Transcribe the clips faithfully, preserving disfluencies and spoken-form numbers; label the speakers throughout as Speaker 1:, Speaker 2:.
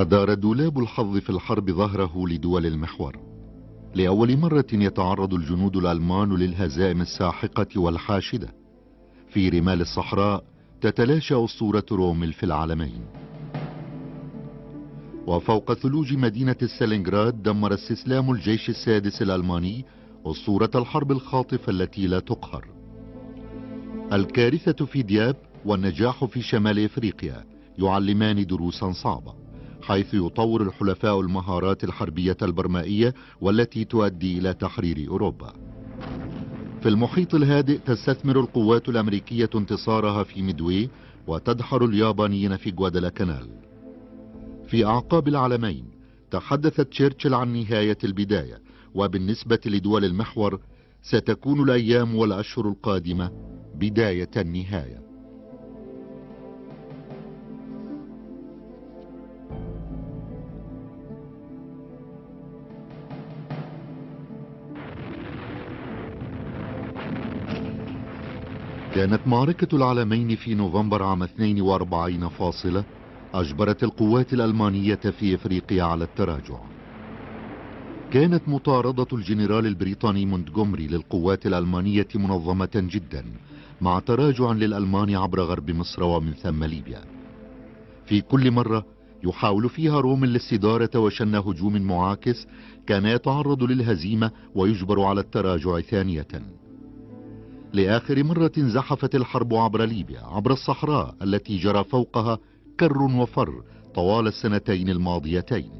Speaker 1: أدار دولاب الحظ في الحرب ظهره لدول المحور. لأول مرة يتعرض الجنود الألمان للهزائم الساحقة والحاشدة. في رمال الصحراء تتلاشى أسطورة رومل في العالمين. وفوق ثلوج مدينة ستالينغراد دمر استسلام الجيش السادس الألماني أسطورة الحرب الخاطفة التي لا تقهر. الكارثة في دياب والنجاح في شمال إفريقيا يعلمان دروسا صعبة، حيث يطور الحلفاء المهارات الحربية البرمائية والتي تؤدي إلى تحرير أوروبا. في المحيط الهادئ تستثمر القوات الأمريكية انتصارها في ميدوي وتدحر اليابانيين في غوادالاكانال. في أعقاب العالمين تحدث تشرشل عن نهاية البداية، وبالنسبة لدول المحور ستكون الأيام والأشهر القادمة بداية النهاية. كانت معركة العالمين في نوفمبر عام اثنين وأربعين فاصلة أجبرت القوات الألمانية في إفريقيا على التراجع. كانت مطاردة الجنرال البريطاني مونتغومري للقوات الألمانية منظمة جدا، مع تراجع للألمان عبر غرب مصر ومن ثم ليبيا. في كل مرة يحاول فيها رومل الاستدارة وشن هجوم معاكس، كان يتعرض للهزيمة ويجبر على التراجع ثانية. لآخر مرة زحفت الحرب عبر ليبيا، عبر الصحراء التي جرى فوقها كر وفر طوال السنتين الماضيتين.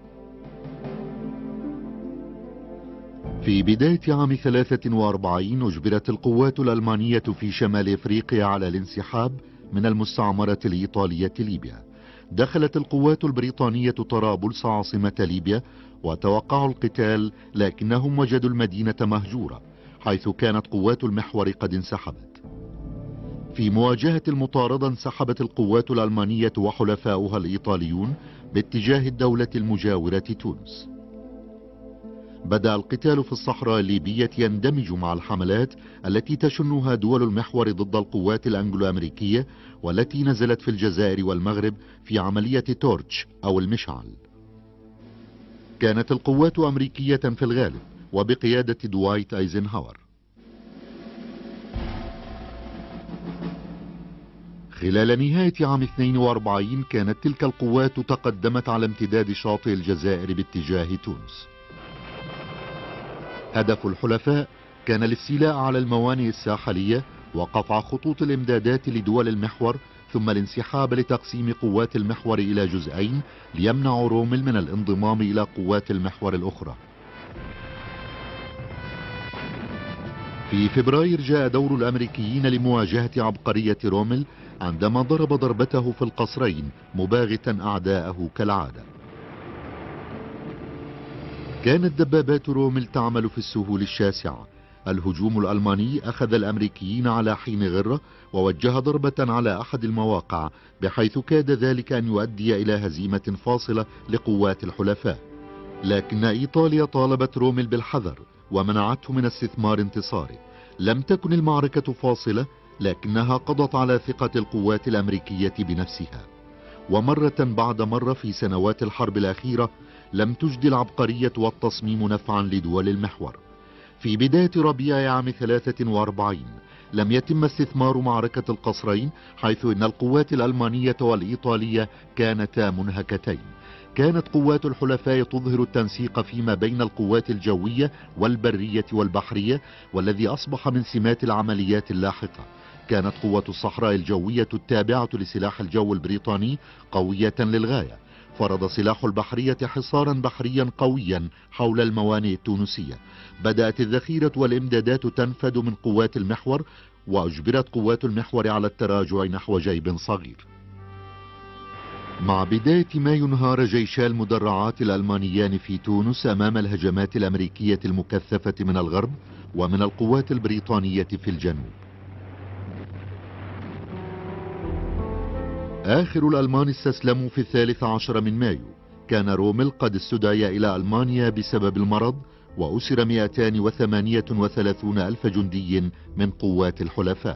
Speaker 1: في بداية عام ثلاثة وأربعين أجبرت القوات الألمانية في شمال إفريقيا على الانسحاب من المستعمرة الإيطالية ليبيا. دخلت القوات البريطانية طرابلس عاصمة ليبيا وتوقعوا القتال، لكنهم وجدوا المدينة مهجورة، حيث كانت قوات المحور قد انسحبت. في مواجهة المطاردة انسحبت القوات الألمانية وحلفاؤها الإيطاليون باتجاه الدولة المجاورة تونس. بدأ القتال في الصحراء الليبية يندمج مع الحملات التي تشنها دول المحور ضد القوات الأنجلو أمريكية، والتي نزلت في الجزائر والمغرب في عملية تورتش أو المشعل. كانت القوات أمريكية في الغالب وبقيادة دوايت أيزنهاور. خلال نهاية عام اثنين وأربعين كانت تلك القوات تقدمت على امتداد شاطئ الجزائر باتجاه تونس. هدف الحلفاء كان الاستيلاء على الموانئ الساحلية وقطع خطوط الامدادات لدول المحور، ثم الانسحاب لتقسيم قوات المحور إلى جزئين ليمنعوا رومل من الانضمام إلى قوات المحور الأخرى. في فبراير جاء دور الأمريكيين لمواجهة عبقرية رومل عندما ضرب ضربته في القصرين مباغتا أعداءه كالعادة. كانت دبابات رومل تعمل في السهول الشاسعة. الهجوم الألماني أخذ الأمريكيين على حين غرة ووجه ضربة على أحد المواقع، بحيث كاد ذلك أن يؤدي إلى هزيمة فاصلة لقوات الحلفاء. لكن إيطاليا طالبت رومل بالحذر ومنعته من استثمار انتصاره. لم تكن المعركة فاصلة، لكنها قضت على ثقة القوات الأمريكية بنفسها. ومرة بعد مرة في سنوات الحرب الأخيرة لم تجدي العبقرية والتصميم نفعا لدول المحور. في بداية ربيع عام ثلاثة وأربعين لم يتم استثمار معركة القصرين، حيث إن القوات الألمانية والإيطالية كانتا منهكتين. كانت قوات الحلفاء تظهر التنسيق فيما بين القوات الجوية والبرية والبحرية، والذي أصبح من سمات العمليات اللاحقة. كانت قوة الصحراء الجوية التابعة لسلاح الجو البريطاني قوية للغاية. فرض سلاح البحرية حصارا بحريا قويا حول الموانئ التونسية. بدأت الذخيرة والإمدادات تنفد من قوات المحور، وأجبرت قوات المحور على التراجع نحو جيب صغير. مع بداية ما ينهار جيشا المدرعات الألمانيان في تونس أمام الهجمات الأمريكية المكثفة من الغرب ومن القوات البريطانية في الجنوب. آخر الألمان استسلموا في الثالث عشر من مايو. كان رومل قد استدعي إلى ألمانيا بسبب المرض، وأسر مئتين وثمانية وثلاثون ألف جندي من قوات الحلفاء.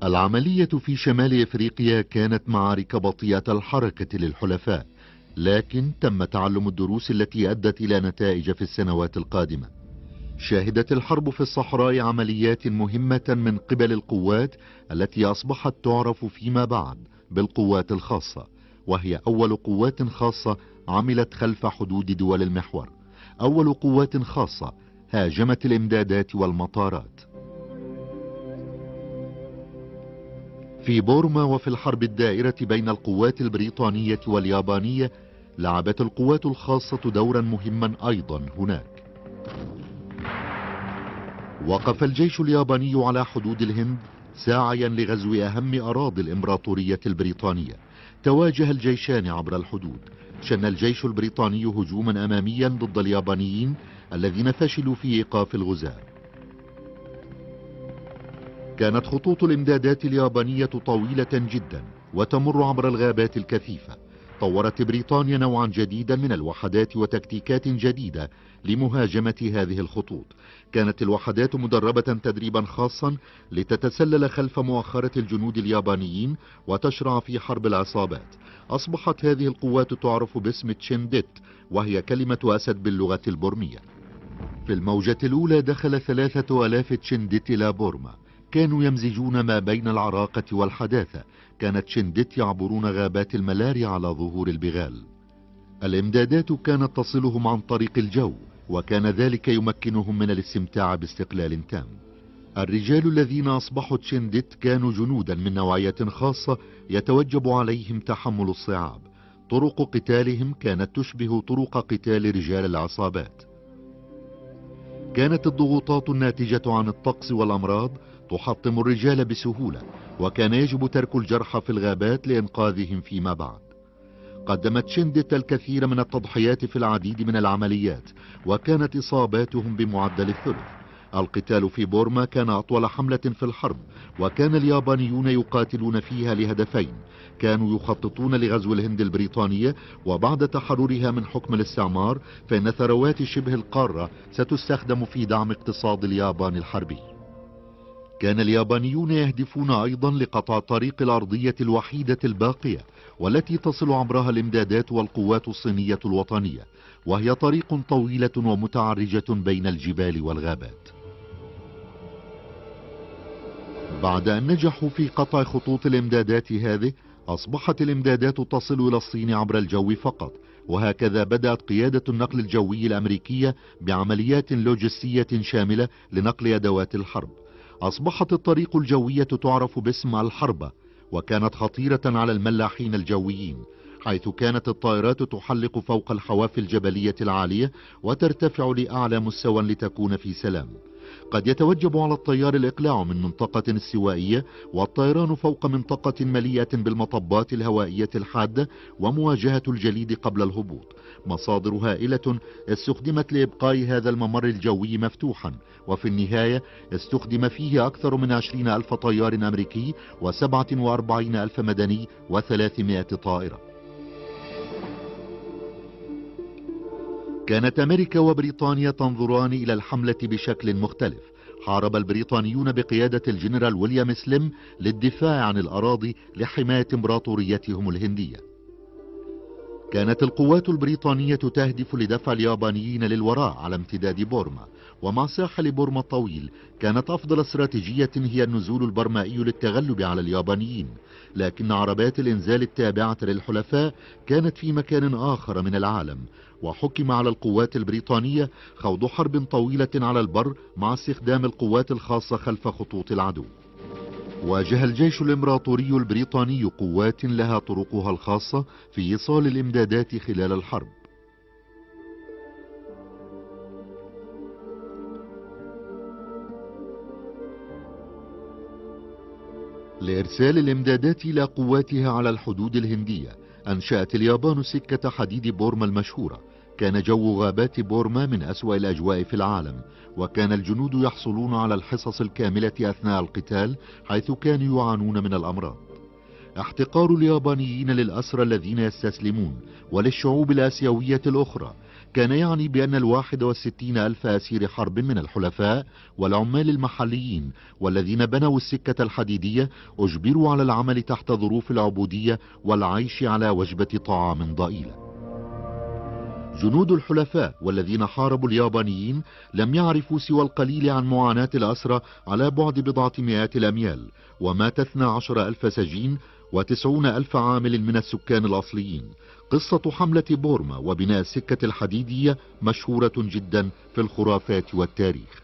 Speaker 1: العملية في شمال افريقيا كانت معارك بطيئة الحركة للحلفاء، لكن تم تعلم الدروس التي ادت الى نتائج في السنوات القادمة. شهدت الحرب في الصحراء عمليات مهمة من قبل القوات التي اصبحت تعرف فيما بعد بالقوات الخاصة، وهي اول قوات خاصة عملت خلف حدود دول المحور، اول قوات خاصة هاجمت الامدادات والمطارات. في بورما وفي الحرب الدائرة بين القوات البريطانية واليابانية لعبت القوات الخاصة دورا مهما ايضا هناك. وقف الجيش الياباني على حدود الهند ساعيا لغزو اهم اراضي الامبراطورية البريطانية. تواجه الجيشان عبر الحدود. شن الجيش البريطاني هجوما اماميا ضد اليابانيين الذين فشلوا في ايقاف الغزاة. كانت خطوط الامدادات اليابانية طويلة جدا وتمر عبر الغابات الكثيفة. طورت بريطانيا نوعا جديدا من الوحدات وتكتيكات جديدة لمهاجمة هذه الخطوط. كانت الوحدات مدربة تدريبا خاصا لتتسلل خلف مؤخرة الجنود اليابانيين وتشرع في حرب العصابات. أصبحت هذه القوات تعرف باسم تشينديت، وهي كلمة أسد باللغة البورمية. في الموجة الأولى دخل ثلاثة آلاف تشينديت إلى بورما، كانوا يمزجون ما بين العراقة والحداثة. كانت تشينديت يعبرون غابات الملاريا على ظهور البغال. الامدادات كانت تصلهم عن طريق الجو، وكان ذلك يمكنهم من الاستمتاع باستقلال تام. الرجال الذين اصبحوا تشينديت كانوا جنودا من نوعية خاصة يتوجب عليهم تحمل الصعاب. طرق قتالهم كانت تشبه طرق قتال رجال العصابات. كانت الضغوطات الناتجة عن الطقس والأمراض تحطم الرجال بسهولة، وكان يجب ترك الجرحى في الغابات لإنقاذهم فيما بعد. قدمت تشينديت الكثير من التضحيات في العديد من العمليات، وكانت إصاباتهم بمعدل الثلث. القتال في بورما كان أطول حملة في الحرب، وكان اليابانيون يقاتلون فيها لهدفين. كانوا يخططون لغزو الهند البريطانية، وبعد تحررها من حكم الاستعمار فإن ثروات شبه القارة ستستخدم في دعم اقتصاد اليابان الحربي. كان اليابانيون يهدفون أيضا لقطع طريق الأرضية الوحيدة الباقية والتي تصل عبرها الامدادات والقوات الصينية الوطنية، وهي طريق طويلة ومتعرجة بين الجبال والغابات. بعد أن نجحوا في قطع خطوط الامدادات هذه، أصبحت الامدادات تصل إلى الصين عبر الجو فقط، وهكذا بدأت قيادة النقل الجوي الأمريكية بعمليات لوجستية شاملة لنقل أدوات الحرب. أصبحت الطريق الجوية تعرف باسم الحربة، وكانت خطيرة على الملاحين الجويين، حيث كانت الطائرات تحلق فوق الحواف الجبلية العالية وترتفع لأعلى مستوى لتكون في سلام. قد يتوجب على الطيار الإقلاع من منطقة استوائية والطيران فوق منطقة مليئة بالمطبات الهوائية الحادة ومواجهة الجليد قبل الهبوط. مصادر هائلة استخدمت لإبقاء هذا الممر الجوي مفتوحا، وفي النهاية استخدم فيه أكثر من عشرين ألف طيار أمريكي وسبعة وأربعين ألف مدني وثلاثمائة طائرة. كانت أمريكا وبريطانيا تنظران إلى الحملة بشكل مختلف. حارب البريطانيون بقيادة الجنرال ويليام سليم للدفاع عن الأراضي لحماية امبراطوريتهم الهندية. كانت القوات البريطانية تهدف لدفع اليابانيين للوراء على امتداد بورما، ومع ساحل بورما الطويل كانت أفضل استراتيجية هي النزول البرمائي للتغلب على اليابانيين، لكن عربات الإنزال التابعة للحلفاء كانت في مكان آخر من العالم، وحكم على القوات البريطانية خوض حرب طويلة على البر مع استخدام القوات الخاصة خلف خطوط العدو. واجه الجيش الإمبراطوري البريطاني قوات لها طرقها الخاصة في إيصال الإمدادات خلال الحرب. لإرسال الإمدادات إلى قواتها على الحدود الهندية، أنشأت اليابان سكة حديد بورما المشهورة. كان جو غابات بورما من أسوأ الأجواء في العالم، وكان الجنود يحصلون على الحصص الكاملة أثناء القتال، حيث كانوا يعانون من الأمراض. احتقار اليابانيين للأسرى الذين يستسلمون وللشعوب الآسيوية الأخرى كان يعني بأن الواحد والستين ألف أسير حرب من الحلفاء والعمال المحليين والذين بنوا السكة الحديدية أجبروا على العمل تحت ظروف العبودية والعيش على وجبة طعام ضئيلة. جنود الحلفاء والذين حاربوا اليابانيين لم يعرفوا سوى القليل عن معاناة الأسرى على بعد بضعة مئات الأميال، ومات اثنى عشر ألف سجين وتسعون ألف عامل من السكان الأصليين. قصة حملة بورما وبناء السكة الحديدية مشهورة جدا في الخرافات والتاريخ.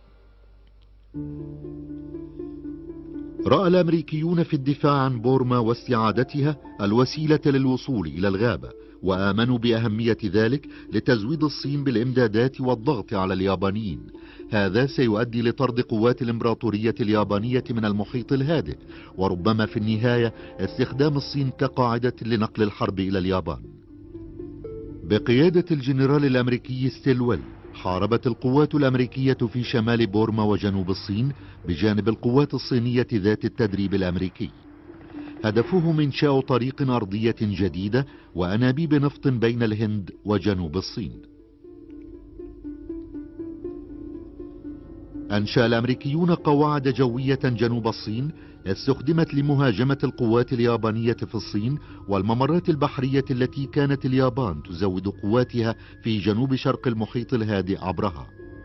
Speaker 1: رأى الأمريكيون في الدفاع عن بورما واستعادتها الوسيلة للوصول إلى الغابة، وآمنوا بأهمية ذلك لتزويد الصين بالإمدادات والضغط على اليابانيين. هذا سيؤدي لطرد قوات الإمبراطورية اليابانية من المحيط الهادئ، وربما في النهاية استخدام الصين كقاعدة لنقل الحرب إلى اليابان. بقيادة الجنرال الأمريكي ستيلويل حاربت القوات الأمريكية في شمال بورما وجنوب الصين بجانب القوات الصينية ذات التدريب الأمريكي. هدفهم إنشاء طريق أرضية جديدة وأنابيب نفط بين الهند وجنوب الصين. أنشأ الأمريكيون قواعد جوية جنوب الصين استخدمت لمهاجمة القوات اليابانية في الصين والممرات البحرية التي كانت اليابان تزود قواتها في جنوب شرق المحيط الهادئ عبرها.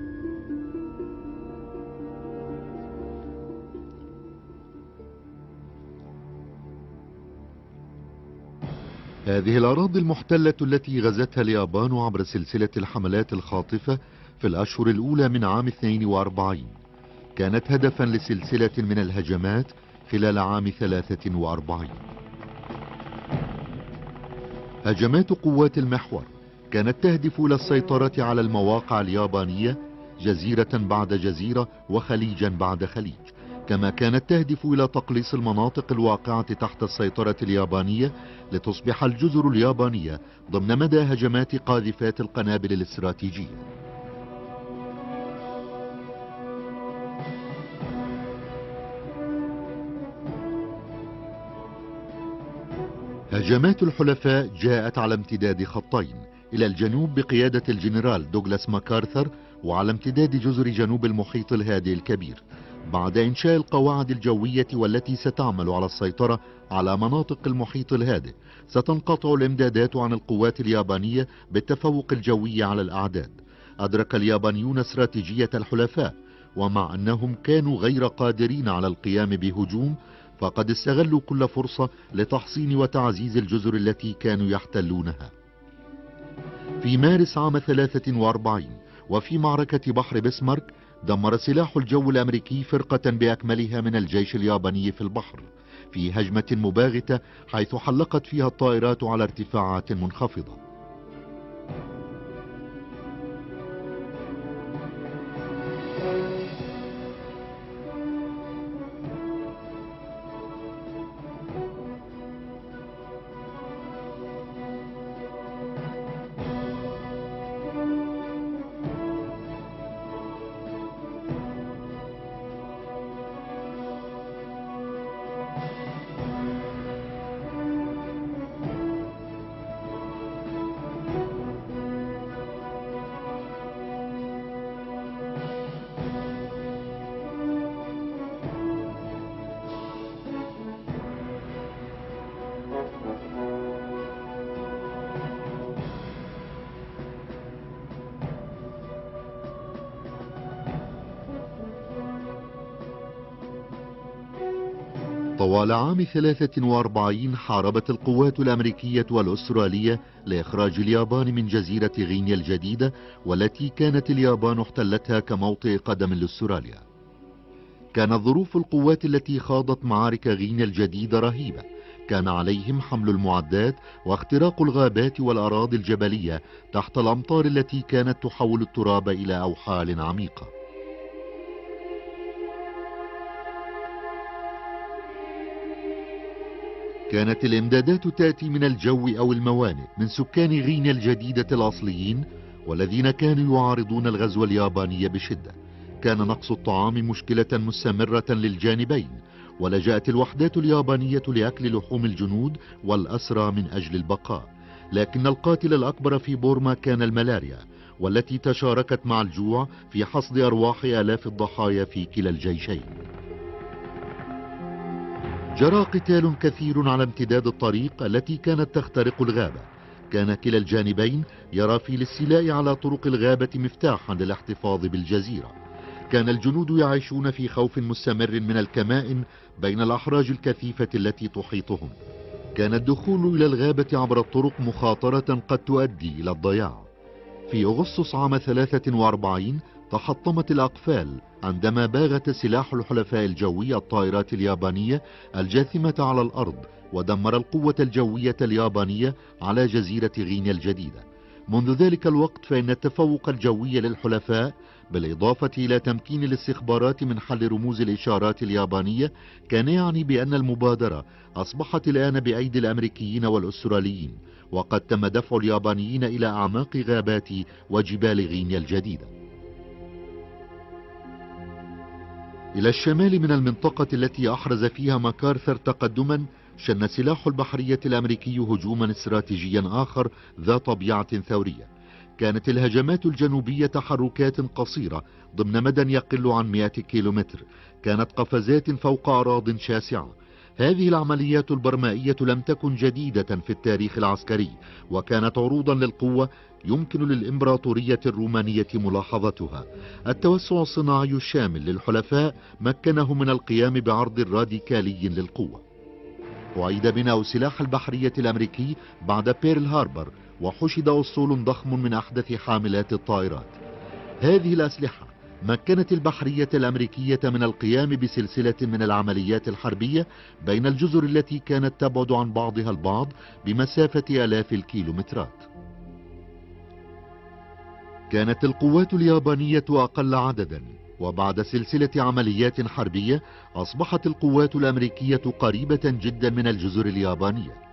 Speaker 1: هذه الأراضي المحتلة التي غزتها اليابان عبر سلسلة الحملات الخاطفة في الأشهر الأولى من عام اثنين وأربعين كانت هدفا لسلسلة من الهجمات خلال عام ثلاثة وأربعين. هجمات قوات المحور كانت تهدف إلى السيطرة على المواقع اليابانية جزيرة بعد جزيرة وخليجا بعد خليج، كما كانت تهدف إلى تقليص المناطق الواقعة تحت السيطرة اليابانية لتصبح الجزر اليابانية ضمن مدى هجمات قاذفات القنابل الاستراتيجية. هجمات الحلفاء جاءت على امتداد خطين، إلى الجنوب بقيادة الجنرال دوغلاس ماكارثر، وعلى امتداد جزر جنوب المحيط الهادئ الكبير، بعد إنشاء القواعد الجوية والتي ستعمل على السيطرة على مناطق المحيط الهادئ. ستنقطع الإمدادات عن القوات اليابانية بالتفوق الجوي على الأعداد. أدرك اليابانيون استراتيجية الحلفاء، ومع أنهم كانوا غير قادرين على القيام بهجوم فقد استغلوا كل فرصة لتحصين وتعزيز الجزر التي كانوا يحتلونها. في مارس عام ثلاثة وأربعين وفي معركة بحر بسمارك دمر سلاح الجو الأمريكي فرقة بأكملها من الجيش الياباني في البحر في هجمة مباغتة، حيث حلقت فيها الطائرات على ارتفاعات منخفضة. طوال عام ثلاثة وأربعين حاربت القوات الأمريكية والأسترالية لإخراج اليابان من جزيرة غينيا الجديدة، والتي كانت اليابان احتلتها كموطئ قدم لأستراليا. كانت ظروف القوات التي خاضت معارك غينيا الجديدة رهيبة. كان عليهم حمل المعدات واختراق الغابات والأراضي الجبلية تحت الأمطار التي كانت تحول التراب إلى أوحال عميقة. كانت الإمدادات تأتي من الجو أو الموانئ من سكان غينيا الجديدة الأصليين، والذين كانوا يعارضون الغزو الياباني بشدة. كان نقص الطعام مشكلة مستمرة للجانبين، ولجأت الوحدات اليابانية لأكل لحوم الجنود والأسرى من أجل البقاء. لكن القاتل الأكبر في بورما كان الملاريا، والتي تشاركت مع الجوع في حصد أرواح آلاف الضحايا في كلا الجيشين. جرى قتال كثير على امتداد الطريق التي كانت تخترق الغابة. كان كلا الجانبين يرى في الاستيلاء على طرق الغابة مفتاحا للاحتفاظ بالجزيرة. كان الجنود يعيشون في خوف مستمر من الكمائن بين الأحراج الكثيفة التي تحيطهم. كان الدخول إلى الغابة عبر الطرق مخاطرة قد تؤدي إلى الضياع. في أغسطس عام ثلاثة وأربعين تحطمت الأقفال عندما باغت سلاح الحلفاء الجوي الطائرات اليابانية الجاثمة على الأرض، ودمر القوة الجوية اليابانية على جزيرة غينيا الجديدة. منذ ذلك الوقت فإن التفوق الجوي للحلفاء بالإضافة إلى تمكين الاستخبارات من حل رموز الإشارات اليابانية كان يعني بأن المبادرة أصبحت الآن بأيدي الأمريكيين والأستراليين، وقد تم دفع اليابانيين إلى أعماق غابات وجبال غينيا الجديدة. إلى الشمال من المنطقة التي أحرز فيها ماكارثر تقدما، شن سلاح البحرية الأمريكي هجوما استراتيجيا آخر ذا طبيعة ثورية. كانت الهجمات الجنوبية تحركات قصيرة ضمن مدى يقل عن مئة كيلومتر، كانت قفزات فوق أراضٍ شاسعة. هذه العمليات البرمائية لم تكن جديدة في التاريخ العسكري، وكانت عروضا للقوة يمكن للإمبراطورية الرومانية ملاحظتها. التوسع الصناعي الشامل للحلفاء مكنه من القيام بعرض راديكالي للقوة. أعيد بناء سلاح البحرية الأمريكي بعد بيرل هاربر، وحشد أسطول ضخم من أحدث حاملات الطائرات. هذه الأسلحة مكنت البحرية الأمريكية من القيام بسلسلة من العمليات الحربية بين الجزر التي كانت تبعد عن بعضها البعض بمسافة آلاف الكيلومترات. كانت القوات اليابانية أقل عددا، وبعد سلسلة عمليات حربية أصبحت القوات الأمريكية قريبة جدا من الجزر اليابانية.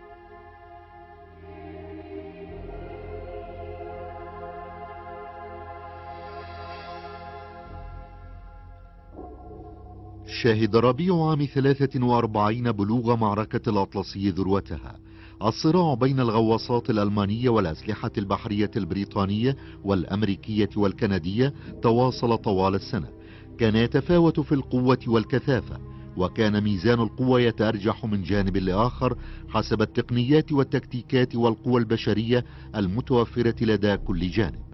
Speaker 1: شهد ربيع عام ثلاثة وأربعين بلوغ معركة الأطلسي ذروتها. الصراع بين الغواصات الألمانية والأسلحة البحرية البريطانية والأمريكية والكندية تواصل طوال السنة. كان يتفاوت في القوة والكثافة، وكان ميزان القوة يتأرجح من جانب لآخر حسب التقنيات والتكتيكات والقوى البشرية المتوفرة لدى كل جانب.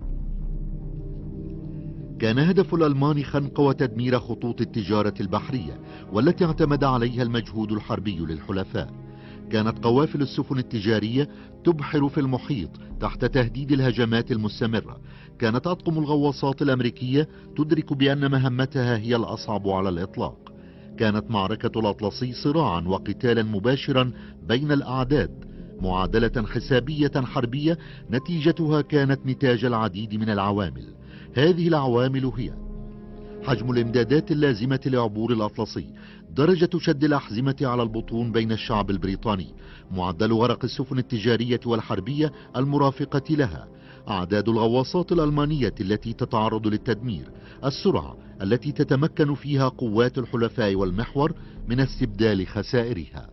Speaker 1: كان هدف الألمان خنق وتدمير خطوط التجارة البحرية والتي اعتمد عليها المجهود الحربي للحلفاء. كانت قوافل السفن التجارية تبحر في المحيط تحت تهديد الهجمات المستمرة. كانت أطقم الغواصات الأمريكية تدرك بأن مهمتها هي الأصعب على الإطلاق. كانت معركة الأطلسي صراعا وقتالا مباشرا بين الأعداد، معادلة حسابية حربية نتيجتها كانت نتاج العديد من العوامل. هذه العوامل هي: حجم الامدادات اللازمة لعبور الأطلسي، درجة شد الأحزمة على البطون بين الشعب البريطاني، معدل غرق السفن التجارية والحربية المرافقة لها، أعداد الغواصات الألمانية التي تتعرض للتدمير، السرعة التي تتمكن فيها قوات الحلفاء والمحور من استبدال خسائرها.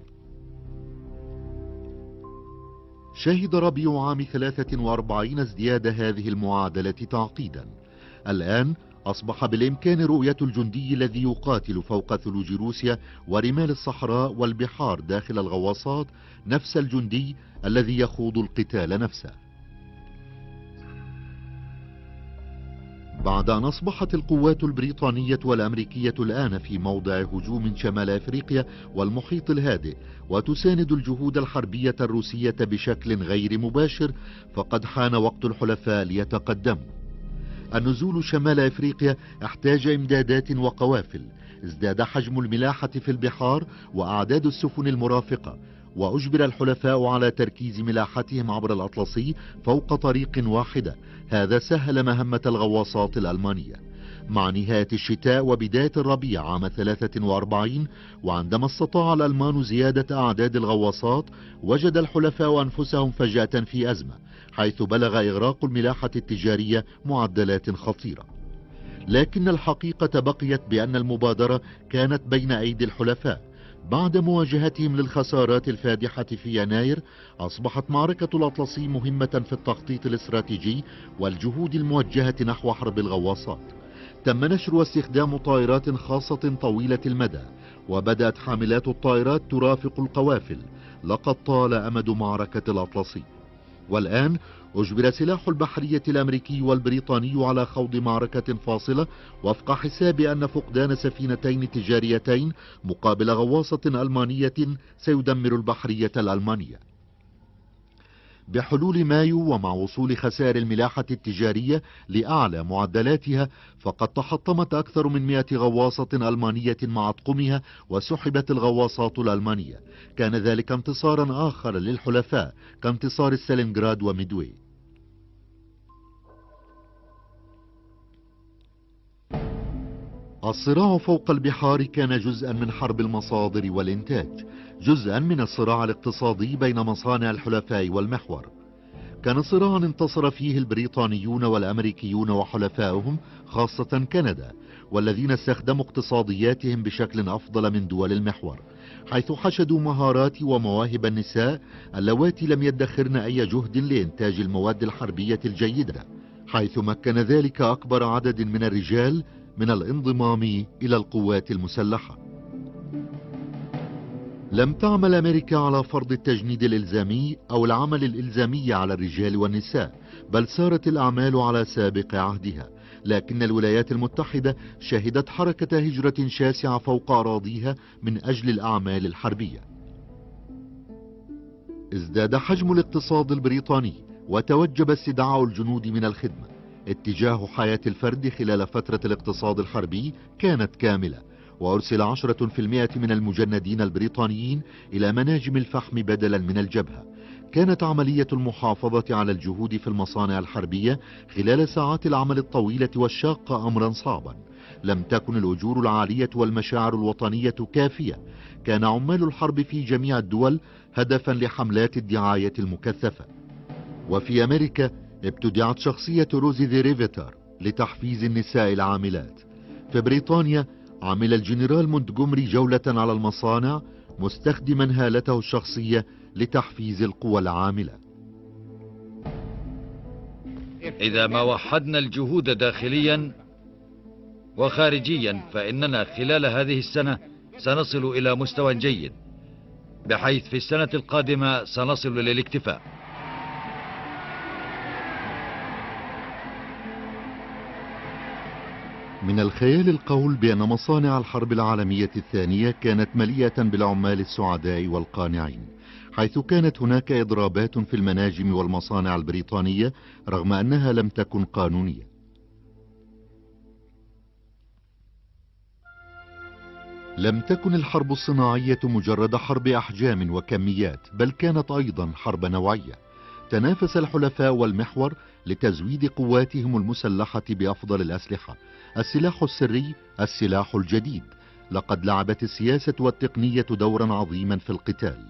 Speaker 1: شهد ربيع عام ثلاثة وأربعين ازدياد هذه المعادلة تعقيدا. الآن أصبح بالإمكان رؤية الجندي الذي يقاتل فوق ثلوج روسيا ورمال الصحراء والبحار داخل الغواصات نفس الجندي الذي يخوض القتال نفسه. بعد أن أصبحت القوات البريطانية والأمريكية الآن في موضع هجوم شمال أفريقيا والمحيط الهادئ وتساند الجهود الحربية الروسية بشكل غير مباشر، فقد حان وقت الحلفاء ليتقدموا. النزول شمال أفريقيا احتاج إمدادات وقوافل، ازداد حجم الملاحة في البحار وأعداد السفن المرافقة، وأجبر الحلفاء على تركيز ملاحتهم عبر الأطلسي فوق طريق واحدة. هذا سهل مهمة الغواصات الألمانية. مع نهاية الشتاء وبداية الربيع عام ثلاثة وأربعين، وعندما استطاع الألمان زيادة أعداد الغواصات، وجد الحلفاء أنفسهم فجأة في أزمة، حيث بلغ إغراق الملاحة التجارية معدلات خطيرة. لكن الحقيقة بقيت بأن المبادرة كانت بين أيدي الحلفاء، بعد مواجهتهم للخسارات الفادحة في يناير، أصبحت معركة الأطلسي مهمة في التخطيط الاستراتيجي والجهود الموجهة نحو حرب الغواصات. تم نشر واستخدام طائرات خاصة طويلة المدى، وبدأت حاملات الطائرات ترافق القوافل. لقد طال أمد معركة الأطلسي، والآن أجبر سلاح البحرية الأمريكي والبريطاني على خوض معركة فاصلة، وفق حساب أن فقدان سفينتين تجاريتين مقابل غواصة ألمانية سيدمر البحرية الألمانية. بحلول مايو، ومع وصول خسائر الملاحة التجارية لأعلى معدلاتها، فقد تحطمت أكثر من مئة غواصة ألمانية مع أطقمها وسحبت الغواصات الألمانية. كان ذلك انتصارا آخر للحلفاء كانتصار ستالينغراد وميدوي. الصراع فوق البحار كان جزءا من حرب المصادر والإنتاج، جزءا من الصراع الاقتصادي بين مصانع الحلفاء والمحور. كان صراعا انتصر فيه البريطانيون والأمريكيون وحلفائهم، خاصة كندا، والذين استخدموا اقتصادياتهم بشكل أفضل من دول المحور، حيث حشدوا مهارات ومواهب النساء اللواتي لم يدخرن أي جهد لإنتاج المواد الحربية الجيدة، حيث مكن ذلك أكبر عدد من الرجال من الانضمام إلى القوات المسلحة. لم تعمل أمريكا على فرض التجنيد الإلزامي أو العمل الإلزامي على الرجال والنساء، بل سارت الأعمال على سابق عهدها. لكن الولايات المتحدة شهدت حركة هجرة شاسعة فوق أراضيها من أجل الأعمال الحربية. ازداد حجم الاقتصاد البريطاني، وتوجب استدعاء الجنود من الخدمة. اتجاه حياة الفرد خلال فترة الاقتصاد الحربي كانت كاملة، وأرسل عشرة في المئة من المجندين البريطانيين إلى مناجم الفحم بدلا من الجبهة. كانت عملية المحافظة على الجهود في المصانع الحربية خلال ساعات العمل الطويلة والشاقة أمرا صعبا. لم تكن الأجور العالية والمشاعر الوطنية كافية. كان عمال الحرب في جميع الدول هدفا لحملات الدعاية المكثفة. وفي أمريكا ابتدعت شخصية روزي ذي ريفيتر لتحفيز النساء العاملات. في بريطانيا عمل الجنرال مونتجومري جولة على المصانع مستخدما هالته الشخصية لتحفيز القوى العاملة.
Speaker 2: إذا ما وحدنا الجهود داخليا وخارجيا، فإننا خلال هذه السنة سنصل إلى مستوى جيد، بحيث في السنة القادمة سنصل للاكتفاء.
Speaker 1: من الخيال القول بأن مصانع الحرب العالمية الثانية كانت مليئة بالعمال السعداء والقانعين، حيث كانت هناك إضرابات في المناجم والمصانع البريطانية رغم أنها لم تكن قانونية. لم تكن الحرب الصناعية مجرد حرب أحجام وكميات، بل كانت أيضا حرب نوعية. تنافس الحلفاء والمحور لتزويد قواتهم المسلحة بأفضل الأسلحة، السلاح السري، السلاح الجديد. لقد لعبت السياسة والتقنية دورا عظيما في القتال.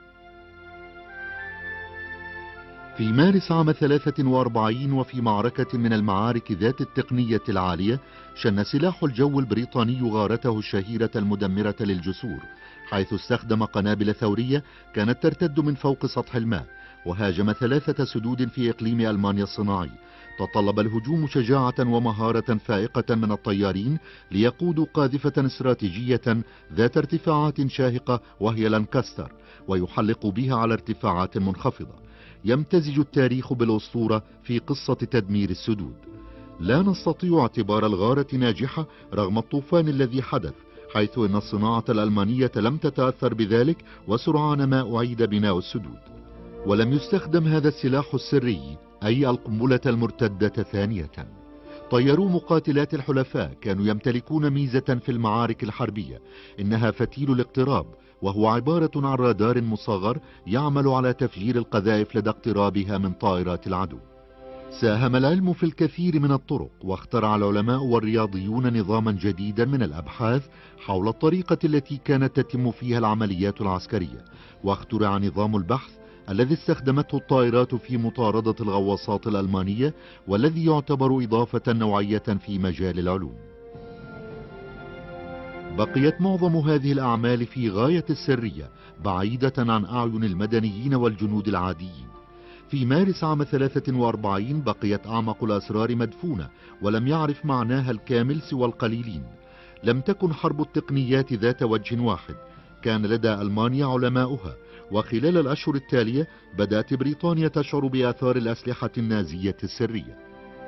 Speaker 1: في مارس عام ثلاثة وأربعين، وفي معركة من المعارك ذات التقنية العالية، شن سلاح الجو البريطاني غارته الشهيرة المدمرة للجسور، حيث استخدم قنابل ثورية كانت ترتد من فوق سطح الماء، وهاجم ثلاثة سدود في إقليم ألمانيا الصناعي. تطلب الهجوم شجاعة ومهارة فائقة من الطيارين ليقودوا قاذفة استراتيجية ذات ارتفاعات شاهقة وهي لانكاستر، ويحلقوا بها على ارتفاعات منخفضة. يمتزج التاريخ بالأسطورة في قصة تدمير السدود. لا نستطيع اعتبار الغارة ناجحة رغم الطوفان الذي حدث، حيث أن الصناعة الألمانية لم تتأثر بذلك، وسرعان ما أعيد بناء السدود. ولم يستخدم هذا السلاح السري، أي القنبلة المرتدة ثانية. طيروا مقاتلات الحلفاء كانوا يمتلكون ميزة في المعارك الحربية، إنها فتيل الاقتراب، وهو عبارة عن رادار مصغر يعمل على تفجير القذائف لدى اقترابها من طائرات العدو. ساهم العلم في الكثير من الطرق، واخترع العلماء والرياضيون نظاما جديدا من الأبحاث حول الطريقة التي كانت تتم فيها العمليات العسكرية. واخترع نظام البحث الذي استخدمته الطائرات في مطاردة الغواصات الألمانية، والذي يعتبر إضافة نوعية في مجال العلوم. بقيت معظم هذه الأعمال في غاية السرية بعيدة عن أعين المدنيين والجنود العاديين. في مارس عام ثلاثة وأربعين بقيت أعمق الأسرار مدفونة ولم يعرف معناها الكامل سوى القليلين. لم تكن حرب التقنيات ذات وجه واحد، كان لدى ألمانيا علماؤها، وخلال الأشهر التالية بدأت بريطانيا تشعر بآثار الأسلحة النازية السرية.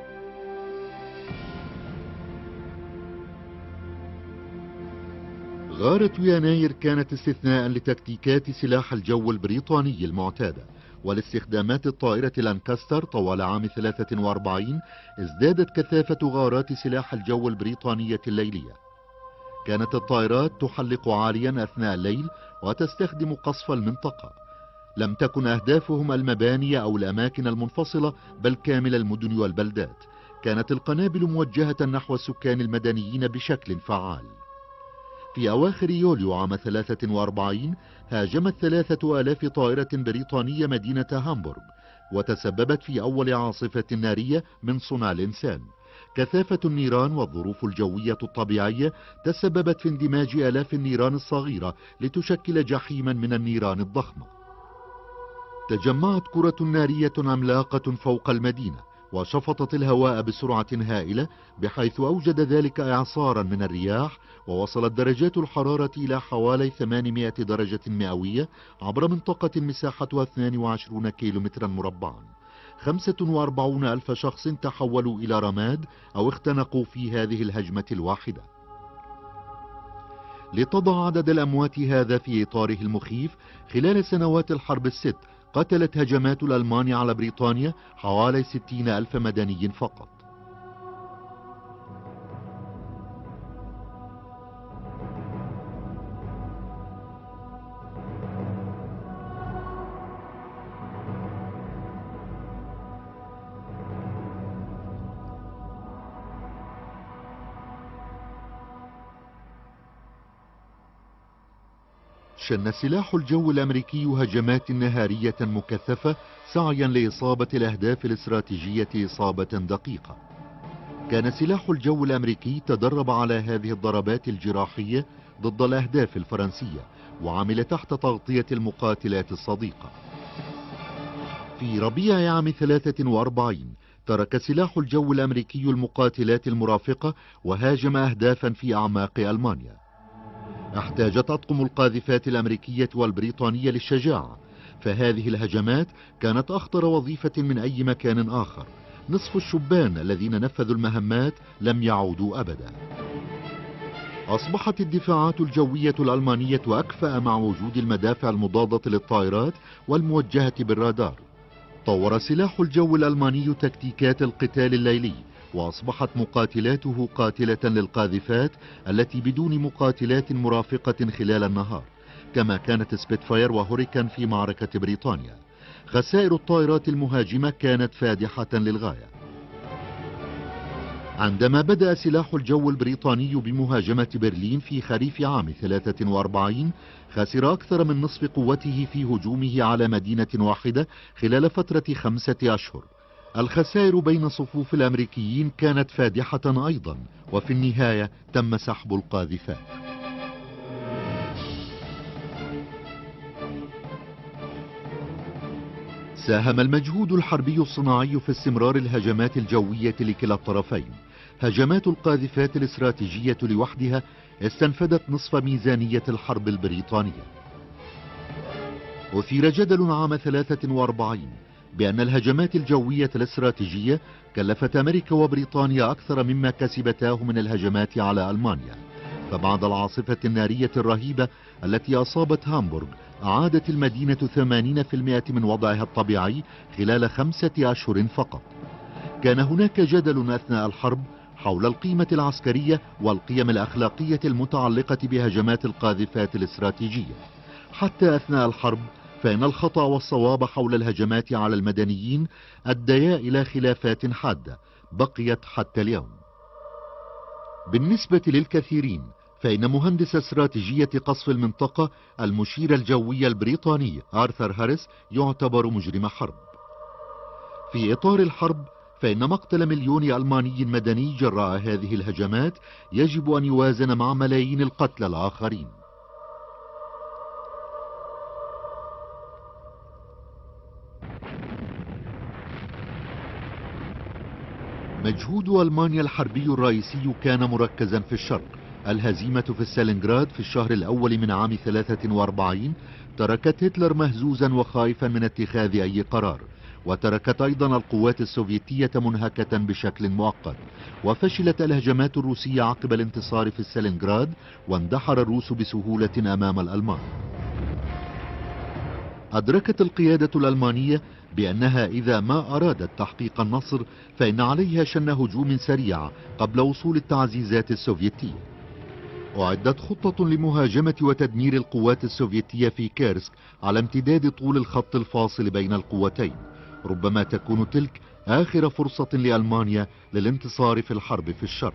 Speaker 1: غارة يناير كانت استثناء لتكتيكات سلاح الجو البريطاني المعتادة، ولاستخدامات الطائرة لانكاستر طوال عام ثلاثة وأربعين ازدادت كثافة غارات سلاح الجو البريطانية الليلية. كانت الطائرات تحلق عاليا أثناء الليل وتستخدم قصف المنطقة. لم تكن أهدافهم المباني أو الأماكن المنفصلة بل كامل المدن والبلدات. كانت القنابل موجهة نحو السكان المدنيين بشكل فعال. في أواخر يوليو عام ثلاثة وأربعين هاجمت ثلاثة آلاف طائرة بريطانية مدينة هامبورغ، وتسببت في أول عاصفة نارية من صنع الإنسان. كثافة النيران والظروف الجوية الطبيعية تسببت في اندماج آلاف النيران الصغيرة لتشكل جحيما من النيران الضخمة. تجمعت كرة نارية عملاقة فوق المدينة وشفطت الهواء بسرعة هائلة، بحيث أوجد ذلك إعصارا من الرياح، ووصلت درجات الحرارة إلى حوالي ثمانمائة درجة مئوية عبر منطقة مساحتها اثنين وعشرين كيلومترا مربعا. خمسة وأربعين ألف شخص تحولوا إلى رماد أو اختنقوا في هذه الهجمة الواحدة. لتضع عدد الأموات هذا في إطاره المخيف، خلال سنوات الحرب الست قتلت هجمات الألمان على بريطانيا حوالي ستين ألف مدني فقط. شن سلاح الجو الأمريكي هجمات نهارية مكثفة سعيا لإصابة الأهداف الاستراتيجية إصابة دقيقة. كان سلاح الجو الأمريكي تدرب على هذه الضربات الجراحية ضد الأهداف الفرنسية، وعمل تحت تغطية المقاتلات الصديقة. في ربيع عام ثلاثة وأربعين ترك سلاح الجو الأمريكي المقاتلات المرافقة وهاجم أهدافا في أعماق ألمانيا. احتاجت أطقم القاذفات الأمريكية والبريطانية للشجاعة، فهذه الهجمات كانت أخطر وظيفة من أي مكان آخر. نصف الشبان الذين نفذوا المهمات لم يعودوا أبدا. أصبحت الدفاعات الجوية الألمانية أكفأ مع وجود المدافع المضادة للطائرات والموجهة بالرادار. طور سلاح الجو الألماني تكتيكات القتال الليلي، وأصبحت مقاتلاته قاتلة للقاذفات التي بدون مقاتلات مرافقة خلال النهار، كما كانت سبيتفاير وهوريكان في معركة بريطانيا. خسائر الطائرات المهاجمة كانت فادحة للغاية. عندما بدأ سلاح الجو البريطاني بمهاجمة برلين في خريف عام ثلاثة وأربعين، خسر أكثر من نصف قوته في هجومه على مدينة واحدة خلال فترة خمسة أشهر. الخسائر بين صفوف الأمريكيين كانت فادحة أيضا، وفي النهاية تم سحب القاذفات. ساهم المجهود الحربي الصناعي في استمرار الهجمات الجوية لكلا الطرفين. هجمات القاذفات الاستراتيجية لوحدها استنفدت نصف ميزانية الحرب البريطانية. أثير جدل عام ثلاثة وأربعين بأن الهجمات الجوية الاستراتيجية كلفت أمريكا وبريطانيا أكثر مما كسبتاه من الهجمات على ألمانيا. فبعد العاصفة النارية الرهيبة التي أصابت هامبورغ، أعادت المدينة ثمانين بالمئة من وضعها الطبيعي خلال خمسة أشهر فقط. كان هناك جدل أثناء الحرب حول القيمة العسكرية والقيم الأخلاقية المتعلقة بهجمات القاذفات الاستراتيجية. حتى أثناء الحرب فإن الخطأ والصواب حول الهجمات على المدنيين أديا إلى خلافات حادة بقيت حتى اليوم. بالنسبة للكثيرين فإن مهندس استراتيجية قصف المنطقة المشير الجوي البريطاني آرثر هاريس يعتبر مجرم حرب. في إطار الحرب فإن مقتل مليون ألماني مدني جراء هذه الهجمات يجب أن يوازن مع ملايين القتلى الآخرين. مجهود ألمانيا الحربي الرئيسي كان مركزا في الشرق. الهزيمة في ستالينغراد في الشهر الأول من عام ثلاثة وأربعين تركت هتلر مهزوزا وخائفا من اتخاذ أي قرار، وتركت أيضا القوات السوفيتية منهكة بشكل مؤقت، وفشلت الهجمات الروسية عقب الانتصار في ستالينغراد، واندحر الروس بسهولة أمام الألمان. أدركت القيادة الألمانية بأنها إذا ما أرادت تحقيق النصر فإن عليها شن هجوم سريع قبل وصول التعزيزات السوفيتية. أعدت خطة لمهاجمة وتدمير القوات السوفيتية في كيرسك على امتداد طول الخط الفاصل بين القوتين. ربما تكون تلك آخر فرصة لألمانيا للانتصار في الحرب في الشرق.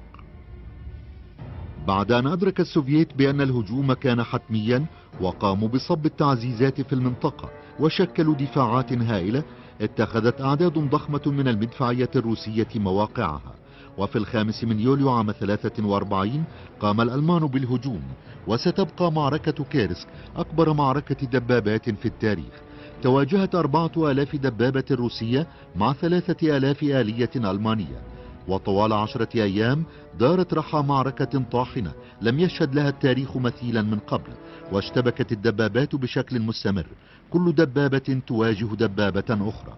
Speaker 1: بعد أن أدرك السوفييت بأن الهجوم كان حتميا وقاموا بصب التعزيزات في المنطقة وشكلوا دفاعات هائلة، اتخذت أعداد ضخمة من المدفعية الروسية مواقعها. وفي الخامس من يوليو عام ثلاثة وأربعين قام الألمان بالهجوم، وستبقى معركة كيرسك أكبر معركة دبابات في التاريخ. تواجهت أربعة آلاف دبابة روسية مع ثلاثة آلاف آلية ألمانية، وطوال عشرة أيام دارت رحى معركة طاحنة لم يشهد لها التاريخ مثيلا من قبل، واشتبكت الدبابات بشكل مستمر، كل دبابة تواجه دبابة أخرى.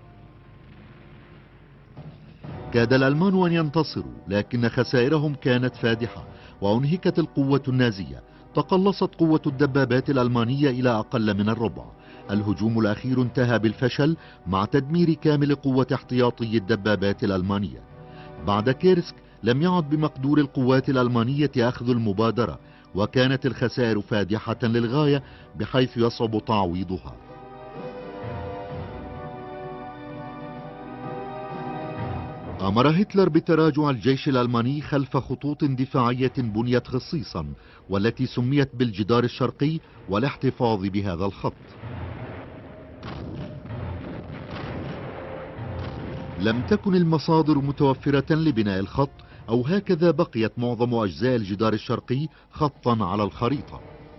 Speaker 1: كاد الألمان أن ينتصروا، لكن خسائرهم كانت فادحة وأنهكت القوة النازية. تقلصت قوة الدبابات الألمانية إلى أقل من الربع. الهجوم الأخير انتهى بالفشل مع تدمير كامل قوة احتياطي الدبابات الألمانية. بعد كيرسك لم يعد بمقدور القوات الألمانية أخذ المبادرة، وكانت الخسائر فادحة للغاية بحيث يصعب تعويضها. أمر هتلر بتراجع الجيش الألماني خلف خطوط دفاعية بنيت خصيصا، والتي سميت بالجدار الشرقي، والاحتفاظ بهذا الخط. لم تكن المصادر متوفرة لبناء الخط، أو هكذا بقيت معظم أجزاء الجدار الشرقي خطا على الخريطة.